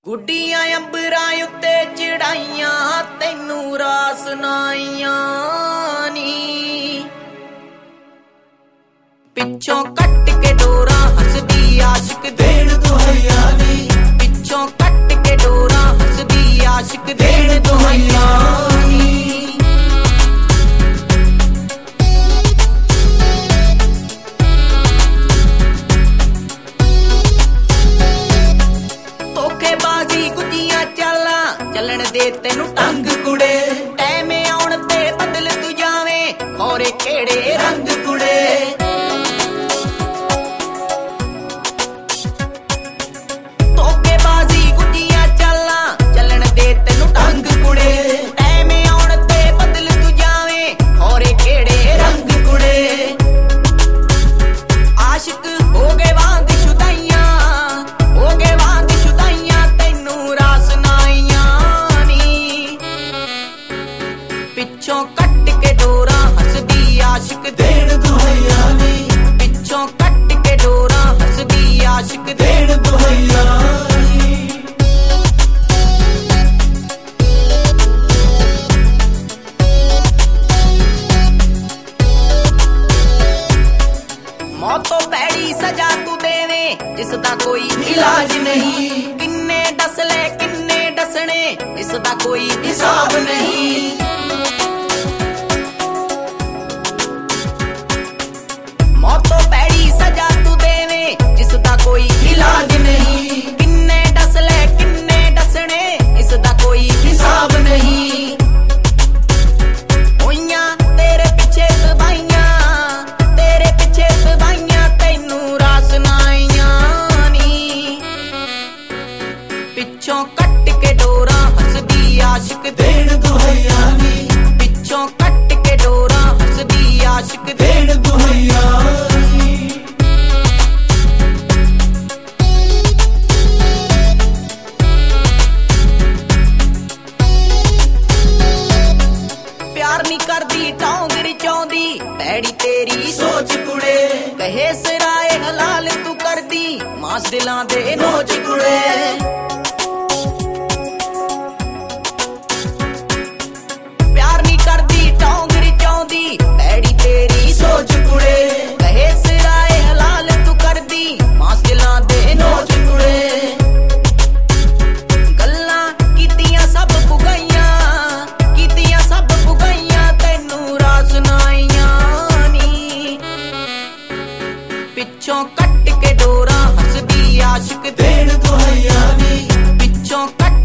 गुड्डियां अंबरां उत्ते चढ़ाइयां तैनू रास नाइयां नी पिछों कट के डोरा हसदी आशिक देण दुहाइया नी पिछों कट के डोरा हसदी आशिक देण दुहाइया नी धोखेबाजी गुजियां चाला चलन दे तेनू टंग कुड़े टाइम आउण ते बदल तू जावे खौरे केड़े रंग कुड़े धोखेबाजी गुजियां चाला चलन दे तेनू टंग कुड़े टाइम आउण ते बदल तू जावे खौरे केड़े रंग कुड़े आशिक हो गए वांद शुदाइयां हो गए वांद पिछों कट के डोरा हसदी आशिक देण दुहाइया नी पिछों कट के डोरा हसदी आशिक देण दुहाइया नी मौतों पैड़ी सजा तू देवे जिसदा कोई इलाज नहीं किन्ने दस ले किन्ने दसने इसदा कोई हिसाब नहीं मौतों पैड़ी सजा तू देवे जिसदा कोई इलाज नहीं किन्ने दस ले किन्ने दसने इसदा कोई हिसाब नहीं होइयां तेरे पिछे तबाइयां तैनू रास नाइयां नी पिछों कट के डोरा हसदी आशिक देण दुहाइया नी पिछों कट के डोरा हसदी आशिक देण दुहाइया करदी टोंगरी चौंदी पैड़ी तेरी सोच कुड़े कहे सिराए हलाल तू करदी मास दिलां दे नोच कुड़े प्यार नी करदी टोंगरी चौंदी पैड़ी तेरी सोच कुड़े कहे सिराए हलाल तू करदी मास दिलां दे नोच कुड़े गल्लां कीतियां सब पुगाइयां पिछों कट के डोरा हसदी आशिक देण दुहाइया नी पिछों कट